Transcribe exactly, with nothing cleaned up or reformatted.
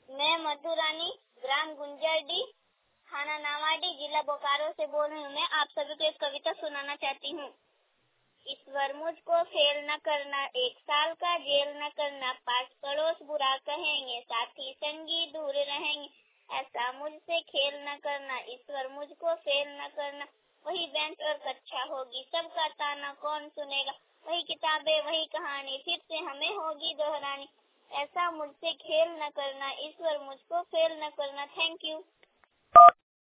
मैं मधुरानी, ग्राम गुंजरडी, थाना नावाडी, जिला बोकारो से बोल रही हूँ। मैं आप सभी को एक कविता सुनाना चाहती हूँ। ईश्वर मुझको फेल न करना, एक साल का जेल न करना, पास पड़ोस बुरा कहेंगे, साथी संगी दूर रहेंगे, ऐसा मुझसे खेल न करना। ईश्वर मुझको फेल न करना, वही बेंच और कक्षा होगी, सबका ताना कौन सुनेगा, वही किताबें वही कहानी, फिर से हमें होगी दोहरानी। ऐसा मुझसे खेल न करना, ईश्वर मुझको फेल न करना। Thank you.